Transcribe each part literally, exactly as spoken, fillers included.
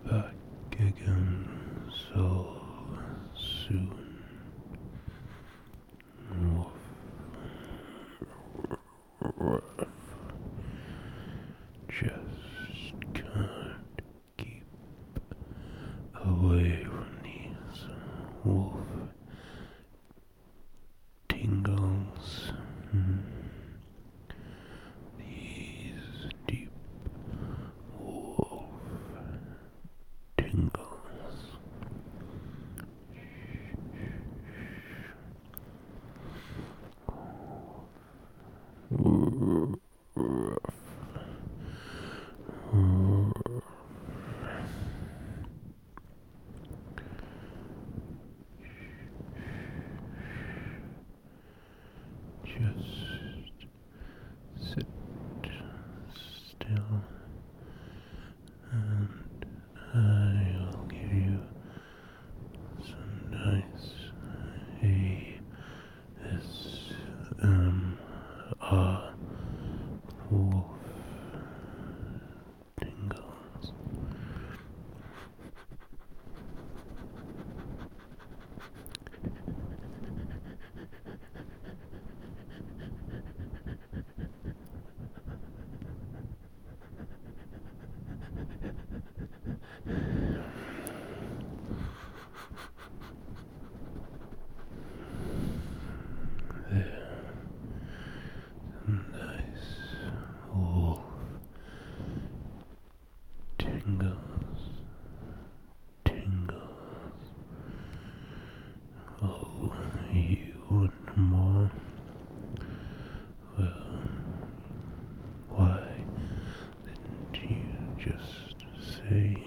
back again so soon. Woof, woof. Just can't keep away from these wolf tingles. Mm. These deep wolf tingles. Just sit still and I'll give you some nice A S M R wolf tingles. There, some nice wolf tingles, tingles. Oh, you want more? Well, why didn't you just say?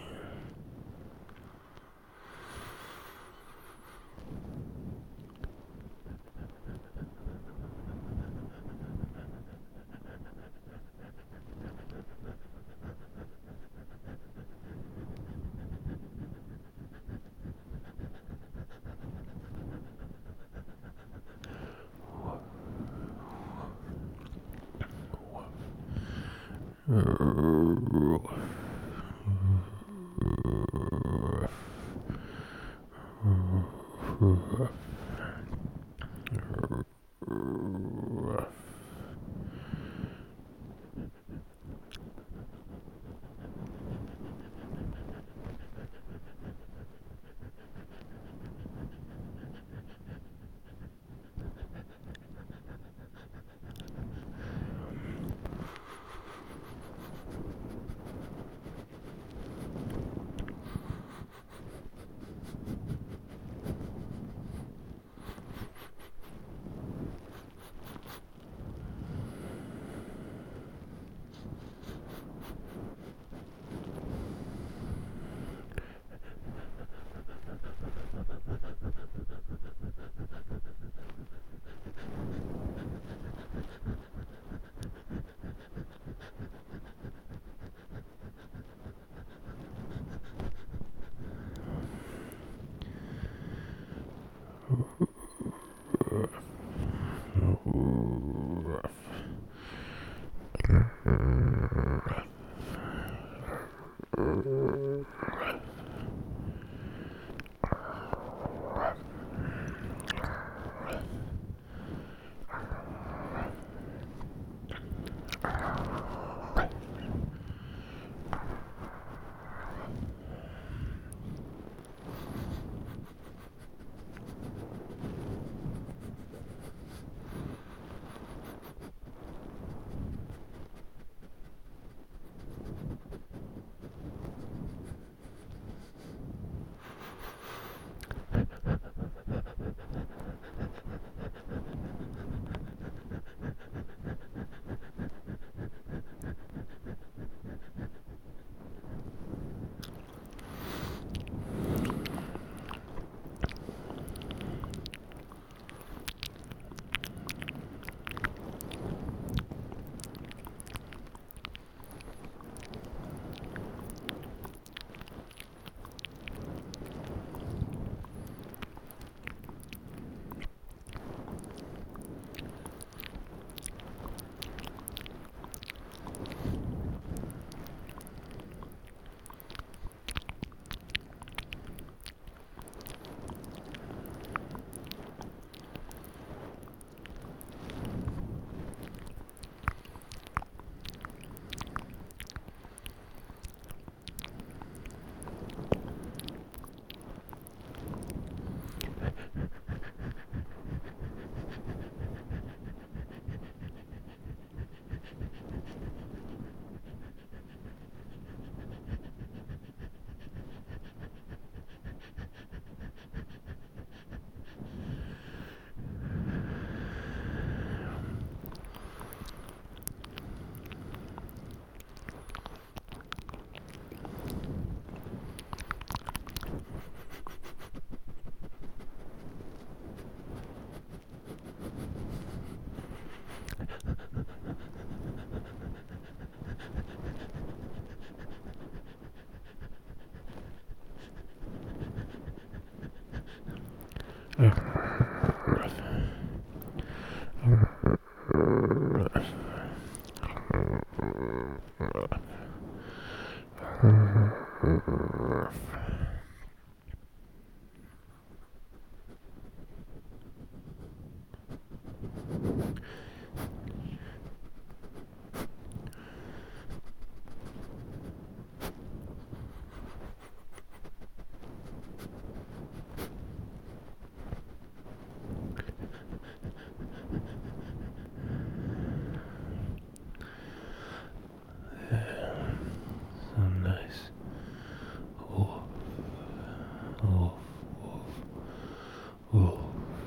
So nice. Wolf, wolf, wolf, wolf.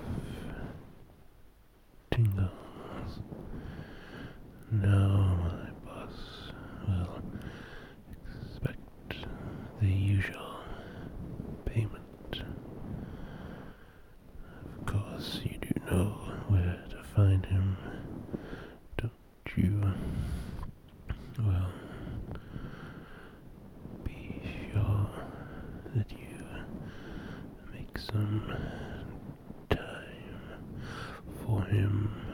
Tingles. Now my boss will expect the usual payment. Of course, you do know where to find him, don't you? Well, be sure that you make some time for him